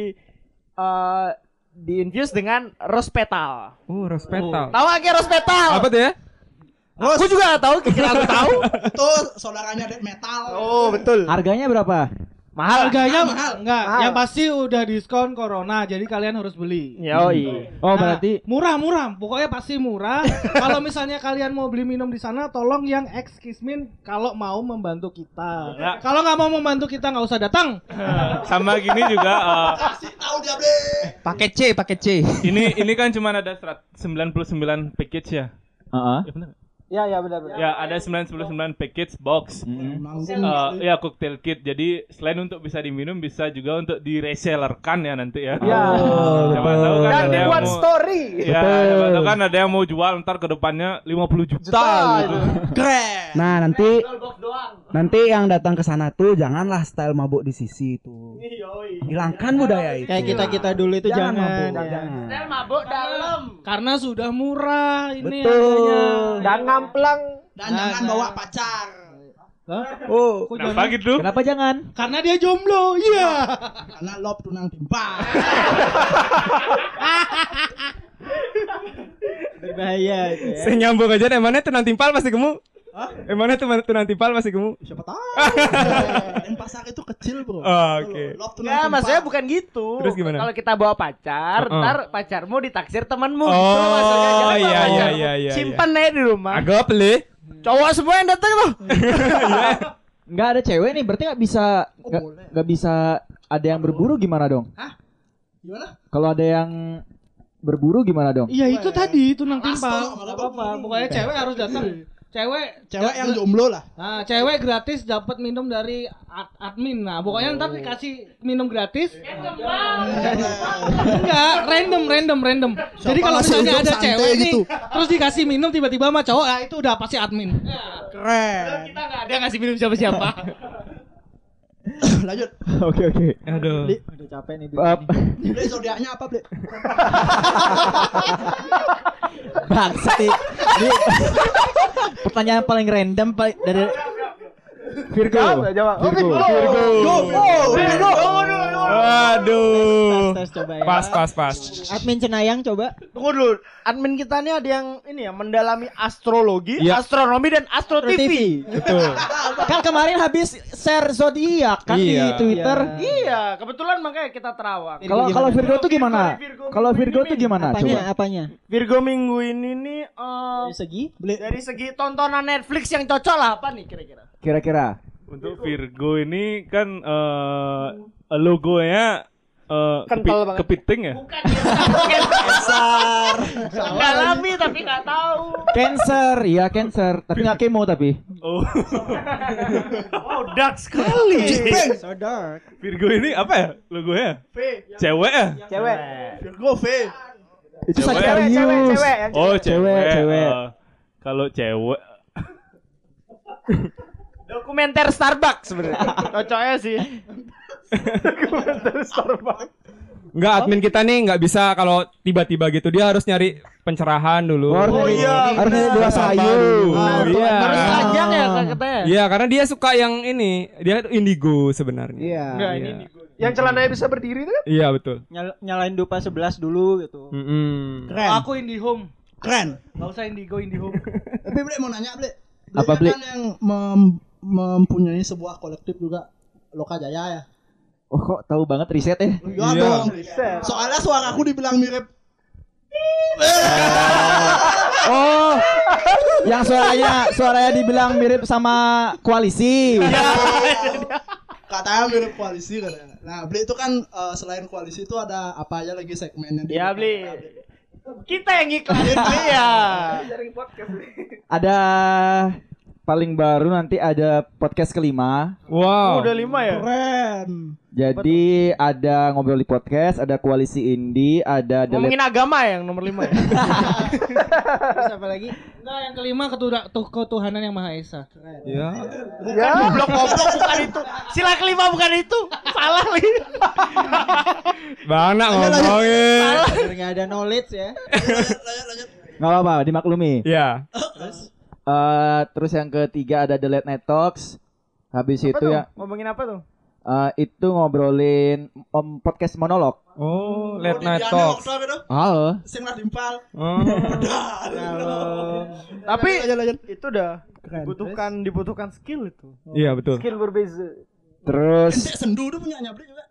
diinfuse dengan rose petal. Rose petal. Tahu gak rose petal? Apa tuh ya? Aku juga gak tahu, kira aku tahu. Itu saudaranya death metal. Oh, betul. Harganya berapa? Mahal. Harganya mahal. enggak, Mahal. yang pasti udah diskon corona, jadi kalian harus beli. Yoi. Oh, berarti Murah, pokoknya pasti murah. Kalau misalnya kalian mau beli minum di sana, tolong yang ex Kismin kalau mau membantu kita. Ya. Kalau nggak mau membantu kita nggak usah datang. Sama gini juga. Kasih tahu dia beli. Paket C. Ini kan cuma ada 99 package ya. Ya benar. Ya benar. Ya ada 99 package box. Ya cocktail kit. Jadi selain untuk bisa diminum bisa juga untuk diresellerkan ya nanti ya. Siapa tahu kan Dan ada yang buat mau story. Ya, siapa tahu kan ada yang mau jual ntar ke depannya 50 juta gitu. Nah, nanti yang datang ke sana tuh janganlah style mabuk di sisi itu. Hilangkan budaya itu. Kayak kita dulu itu jangan. Sel mabuk dalam. Karena sudah murah ini Betul. harganya. Dan ngamplang. Dan jangan bawa pacar. Oh, Kenapa gitu? kenapa jangan? Karena dia jomblo. Iya. Karena love tunang timpal. Berbahaya itu ya. Saya nyambung aja emangnya tunang timpal pasti gemuk. Emangnya tunang timpal pasti gemuk. Siapa tahu. Dan pasar itu kecil, Bro. Oh, oke. Love tunang Ya, timpal. maksudnya bukan gitu. Terus gimana? Kalau kita bawa pacar, ntar pacarmu ditaksir temanmu. Oh, gitu maksudnya. Jangan bawa iya, pacarmu. iya, iya, Simpen aja di rumah. Agak pelih. Cowok semua yang datang loh. Nggak ada cewek nih, berarti nggak bisa ada yang berburu gimana dong? Gimana? Kalau ada yang berburu gimana dong? Iya itu tadi tunang Alas timpal. toh, Enggak apa-apa. Pokoknya cewek harus datang. Cewek Cewek yang jomblo lah. Nah, cewek gratis dapat minum dari admin. Nah, pokoknya ntar dikasih minum gratis. Enggak, random. Jadi kalau ngasih misalnya untuk ada santai cewek gitu? nih, terus dikasih minum tiba-tiba sama cowok, nah itu udah pasti admin. Keren. Kita nggak ada ngasih minum siapa-siapa. Lanjut. Oke. Aduh. Udah capek nih. Beli zodiaknya apa, Beli? Bangsat nih. Pertanyaan paling random dari Virgo. Virgo. Aduh. Tes coba ya. Pas. Admin Cenayang coba. Tunggu dulu. Admin kita nih ada yang ini ya mendalami astrologi, Iya. astronomi dan astro TV. Betul. Kan kemarin habis share zodiak kan di Iya. Twitter. Iya, kebetulan makanya kita terawak. Kalau Virgo tuh gimana? Kalau Virgo tuh gimana? Coba. Apanya? Virgo minggu ini nih Dari segi? dari segi tontonan Netflix yang cocok lah apa nih kira-kira? Kira-kira. Untuk Virgo ini kan logonya Kental banget. kepiting ya? Bukan Cancer. Mendalami tapi nggak tahu. Cancer, iya Cancer. Tapi nggak kemo tapi. Oh. Wow, dark sekali. So dark. Virgo ini apa ya logonya? Cewek ya? Cewek. Virgo V. Itu Cewek. Sagittarius. Cewek yang Oh cewek. Cewek. Kalau cewek Dokumenter Starbucks sebenarnya. Cocoknya sih. Enggak, admin kita nih nggak bisa kalau tiba-tiba gitu, dia harus nyari pencerahan dulu. Oh iya, harus nyari dua sayur. Iya. Harus telanjang ya katanya. Iya, karena dia suka yang ini, dia indigo sebenarnya. Iya. Enggak, ini yang celananya bisa berdiri itu kan? Iya, betul. Nyalain dupa 11 dulu gitu. Keren. Aku IndiHome. Keren. Enggak usah IndiHome. Tapi Beli mau nanya, Beli. Apa, Bli? Kan yang mempunyai sebuah kolektif juga Loka Jaya ya. Oh kok tahu banget riset ya? Iya dong. Soalnya suaraku dibilang mirip. Oh, yang suaranya dibilang mirip sama koalisi. Katanya mirip koalisi katanya. Nah, Bli itu kan selain koalisi itu ada apa aja lagi segmennya di Ya, Bli. Kita yang iklanin Bli ya. Ada paling baru nanti ada podcast kelima. Wow. Udah 5 ya? Keren. Jadi ada ngobrol di podcast, ada koalisi indie, ada Ngomongin agama ya yang nomor 5 ya. Terus apa lagi? Enggak, yang kelima ketuhanan yang Maha Esa. Ya. Bukan goblok bukan itu. Sila kelima bukan itu. Salah Li. Bang nak ngomongin. Biar nggak ada knowledge ya. Lanjut. nggak apa-apa dimaklumi. Iya. Terus yang ketiga ada The Late Night Talks. Habis itu ya Ngomongin apa tuh? itu ngobrolin podcast monolog. Oh, late night Diane talks. waktu gitu. Oh. Sing lah dimpal. Oh. Tapi Lanjut. itu udah Keren. dibutuhkan skill itu. Iya, betul. Skill berbeza. Terus Ente sendu tuh punya nyabri juga.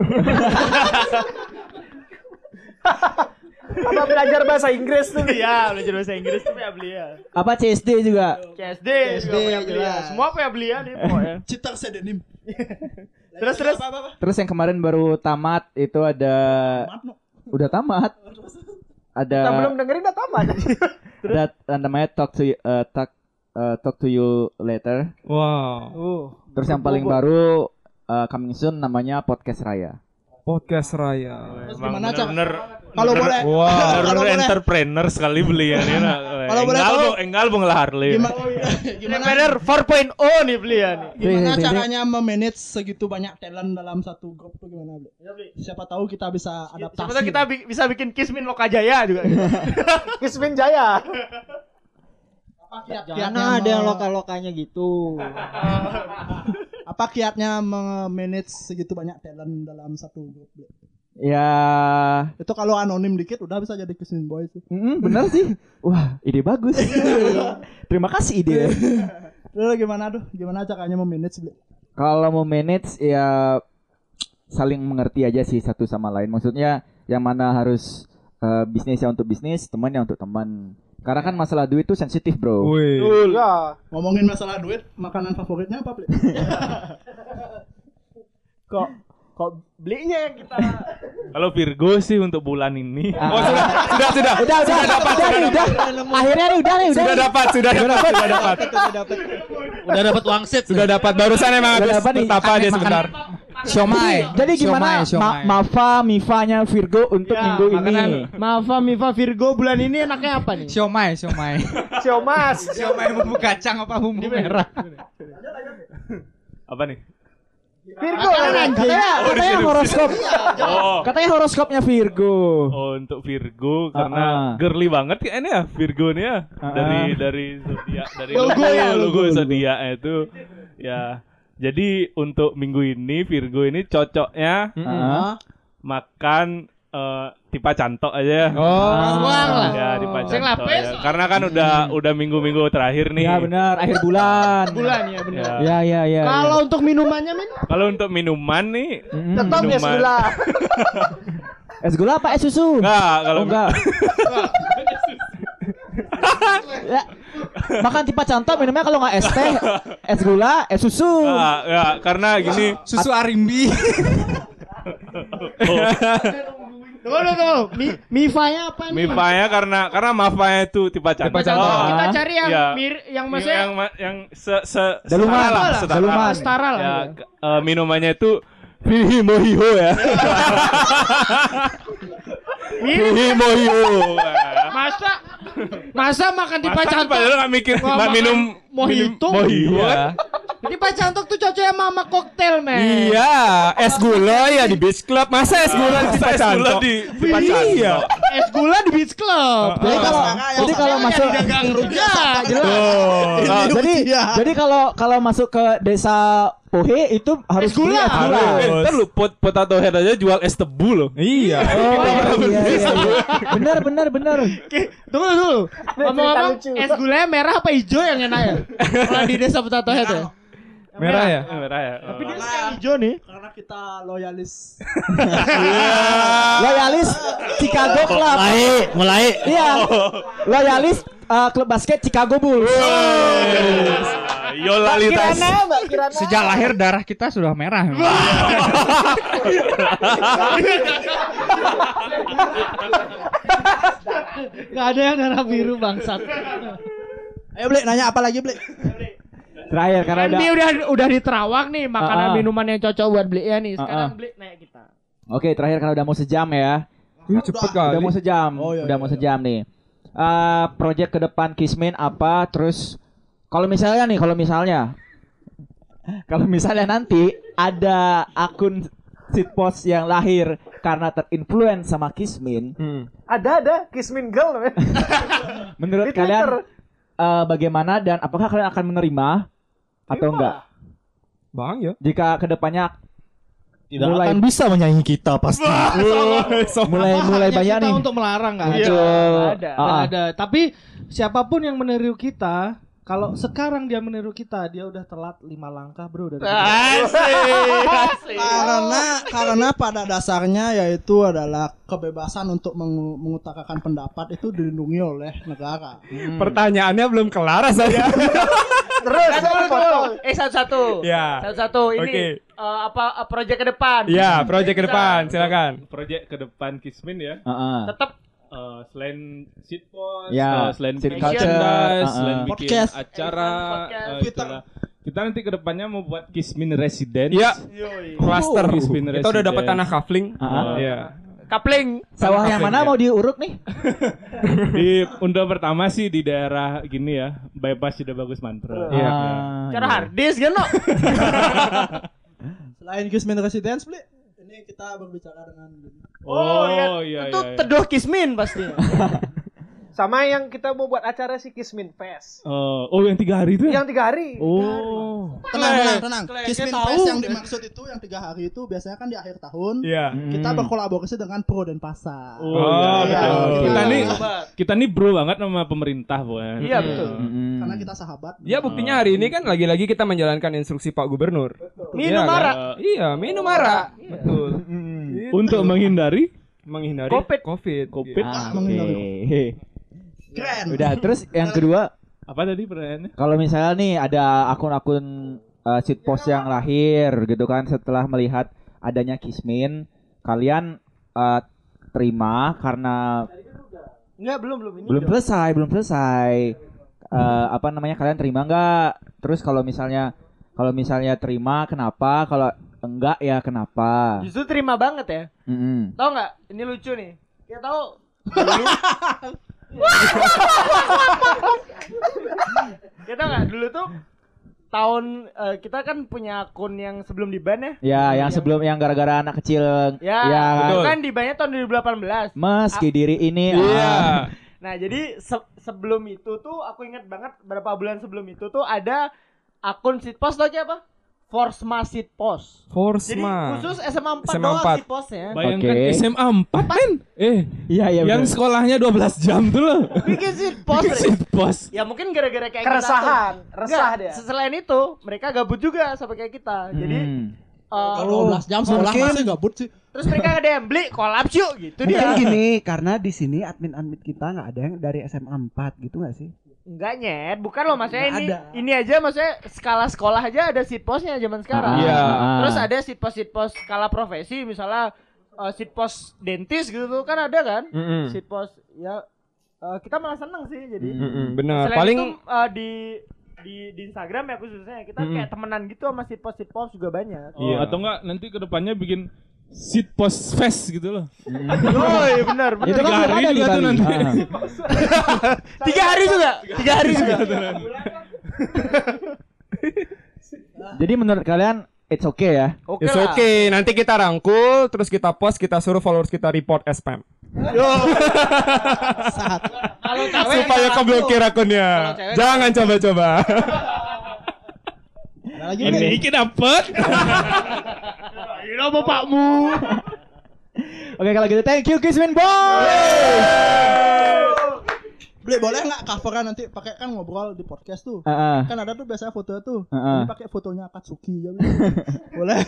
Apa belajar bahasa Inggris tuh? Iya, belajar bahasa Inggris tuh ya beli ya. apa CSD juga? CSD juga punya beli ya. Semua punya beli ya nih pokoknya. Citar sedenim. Terus Apa? Terus yang kemarin baru tamat itu ada udah tamat. Ada Kita belum dengerin udah tamat. ada namanya talk to you later. Wow. Terus yang paling baru coming soon namanya podcast Raya. Podcast Raya. Terus Emang gimana, Cak? bener-bener Kalau boleh. Wah, Kalau boleh. entrepreneur sekali beli ya nih. Kalau boleh tahu. Enggal bung lah Harley. Entrepreneur 4.0 nih belian. Gimana caranya memanage segitu banyak talent dalam satu grup tuh gimana, Bli? Siapa tahu kita bisa adaptasi. Siapa tahu kita bisa bikin Kismin Lokajaya juga. Kismin Jaya. Jangan ada yang lokal-lokalnya gitu. Apa kiatnya memanage segitu banyak talent dalam satu grup, Bli? Ya, itu kalau anonim dikit udah bisa jadi Kismin Boy itu. Bener sih. Wah, ide bagus. Terima kasih ide. Terus gimana caranya memanage, Bli? Kalau mau manage ya saling mengerti aja sih satu sama lain. Maksudnya yang mana harus bisnisnya untuk bisnis, temannya untuk teman. Karena kan masalah duit tuh sensitif, bro. Betul. Ya. Ngomongin masalah duit, makanan favoritnya apa, Bli? Kok belinya yang kita. Kalau Virgo sih untuk bulan ini. Oh, sudah dapat. Akhirnya nih udah. Sudah dapat. Udah dapat wangsit. Sudah dapat. Barusan emang habis bertapa dia sebentar. Siomay. Jadi gimana? Mafa, Mifanya Virgo untuk minggu ini. Mafa, Mifa, Virgo bulan ini enaknya apa nih? Siomay. Siomas. Siomay bumbu kacang apa bumbu merah? Apa nih? Virgo katanya horoskop. Katanya horoskopnya Virgo. Oh, untuk Virgo karena girly banget kayaknya ya Virgo nih ya. Dari zodiak dari logo zodiak itu ya. Jadi untuk minggu ini Virgo ini cocoknya makan tipa cantok aja. Ya tipa cantok ya. Karena kan udah minggu-minggu terakhir nih. Ya benar, akhir bulan. Ya benar. Ya. Kalau untuk minumannya, Min? Kalau untuk minuman nih tetap es gula. Es gula apa es susu? Enggak, kalau enggak. Ya, makan tipa cantok minumnya kalau nggak es teh, es gula, es susu. Ya, karena gini. Susu Arimbi. Tunggu. Mifanya apa nih? Mifanya karena mafanya itu tipe cantok. Kita cari yang maksudnya yang setara lah. Minumannya itu Fihi Mohiho ya. Fihi Mohiho. Masa makan tipe cantok? Padahal nggak mikir minum mojito. Ya. Tipe cantok tuh cocoknya sama koktail, men. Iya, es gula ya di Beach Club. Masa es gula di tipe cantok? Iya. Es gula di Beach Club. Jadi kalau masuk dagang jelas. Jadi kalau masuk ke desa Pohe itu harus beli es gula. Ntar lu potato head aja jual es tebu loh. Iya. Bener. Tunggu. Ngomong-ngomong, es gulanya merah apa hijau yang enak ya? Kalau di desa potato head ya? Merah ya? Tapi dia sekarang hijau nih. Karena kita loyalis. Loyalis Chicago Club. Mulai. Iya. Loyalis klub basket Chicago Bulls. Yolalitas. Sejak lahir darah kita sudah merah. Gak ada yang darah biru bangsat. Ayo Bli, nanya apa lagi Bli? Terakhir karena dia udah di Terawak nih makanan minuman yang cocok buat beli ya nih. Sekarang beli nanya kita. Oke, terakhir karena udah mau sejam ya. Cepet kali. Udah mau sejam. Udah mau sejam nih. Project ke depan Kismin apa? Terus kalau misalnya nanti ada akun shitpost yang lahir karena terinfluence sama Kismin. Ada Kismin Girl namanya. Menurut kalian bagaimana dan apakah kalian akan menerima atau enggak? Bang ya. Jika kedepannya tidak akan bisa menyaingi kita pasti. mulai banyak nih. Kita untuk melarang nggak ada. Tapi siapapun yang meniru kita, kalau sekarang dia meniru kita, dia udah telat 5 langkah bro. Karena pada dasarnya yaitu adalah kebebasan untuk mengutarakan pendapat itu dilindungi oleh negara. Pertanyaannya belum kelar saya. Terus satu-satu. Ya. Satu-satu ini apa proyek ke depan? Iya, proyek ke depan, silakan. Proyek ke depan Kismin ya. Tetap selain shitpost, selain merchandise, selain bikin podcast, acara, kita nanti ke depannya mau buat Kismin Residence. Iya. Cluster. Kismin Kita udah dapat tanah kafling. Iya. Kapling. Sawah yang mana mau diuruk nih? Untuk pertama sih di daerah gini ya, bypass sudah bagus Mantro. Iya. Cara harddisk kan no? Selain Kismin Residence, Bli, ini kita berbicara dengan Iya. Itu teduh Kismin pasti. Sama yang kita mau buat acara si Kismin Fest. Yang 3 hari itu ya? Yang 3 hari. Tenang. Kismin Fest yang dimaksud itu yang 3 hari itu biasanya kan di akhir tahun. Iya. Kita berkolaborasi dengan Pro Denpasar. Kita nih bro banget sama pemerintah, bukan? Iya betul. Karena kita sahabat. Ya buktinya hari ini kan lagi-lagi kita menjalankan instruksi Pak Gubernur. Minum arak. Iya, minum arak. Betul. Untuk menghindari COVID. Oke. Keren. Udah, terus yang kedua apa tadi pertanyaannya? kalau misalnya nih ada akun-akun shitpost yang lahir gitu kan setelah melihat adanya Kismin, kalian terima karena Enggak, belum ini. belum selesai. Kalian terima enggak? Terus kalau misalnya terima kenapa? Kalau enggak ya kenapa? Justru terima banget ya. Tahu nggak? Ini lucu nih. Kita tahu dulu. Kita nggak dulu tuh tahun kita kan punya akun yang sebelum di-ban ya. Ya, yang sebelum yang gara-gara anak kecil. Ya, betul. kan di-ban-nya tahun 2018. Meski diri ini. Iya. Nah, jadi sebelum itu tuh aku ingat banget beberapa bulan sebelum itu tuh ada akun Sitpost tau aja apa? Forsma Sitpost. Jadi khusus SMA 4 doang Sitpostnya. Bayangkan SMA 4 kan? Iya yang sekolahnya 12 jam tuh loh. Bikin Sitpost. Ya mungkin gara-gara kayak keresahan, kita tuh. resah dia. Selain itu, mereka gabut juga sama kayak kita. Jadi kalau 12 jam sekolah masih gabut sih. Terus mereka ada yang beli kolaps yuk gitu Mungkin dia. gini, karena di sini admin kita nggak ada yang dari SMA 4 gitu nggak sih? Enggak nyet, bukan loh maksudnya Nggak ini aja maksudnya skala sekolah aja ada sitpostnya zaman sekarang. Iya. Terus ada sitpost skala profesi misalnya sitpost dentis gitu tuh kan ada kan? Sitpost ya kita malah seneng sih jadi. Benar. Selain Paling itu, di Instagram ya khususnya kita kayak temenan gitu sama sitpost juga banyak. Iya. Atau enggak nanti kedepannya bikin Sitpost Fest gitu loh. Oh iya benar. Itu kan 3 hari juga tuh nanti. 3 hari juga. Jadi menurut kalian it's okay ya? It's okay. Nanti kita rangkul, terus kita post, kita suruh followers kita report as spam. Kalau cewek Supaya keblokir akunnya. Jangan coba-coba. Ini dapet. Ini bapakmu. Oke kalau gitu thank you Kismin Boy. Beli boleh nggak coveran nanti pakai kan ngobrol di podcast tuh. Kan ada tuh biasanya foto tuh. Ini pakai fotonya Akatsuki ya. Boleh.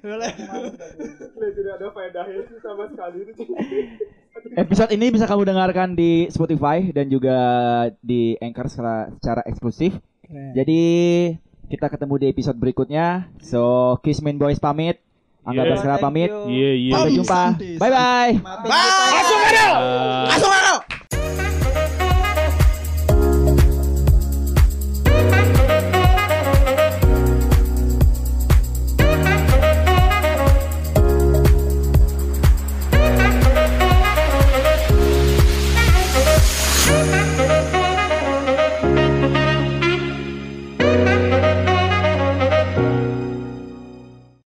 Tidak ada faedahnya sih sama sekali itu. Episode ini bisa kamu dengarkan di Spotify dan juga di Anchor secara eksklusif. Jadi kita ketemu di episode berikutnya. So Kismin Boys pamit. Angga Baskara pamit. Iya. Sampai jumpa. Bye bye. Langsung ada.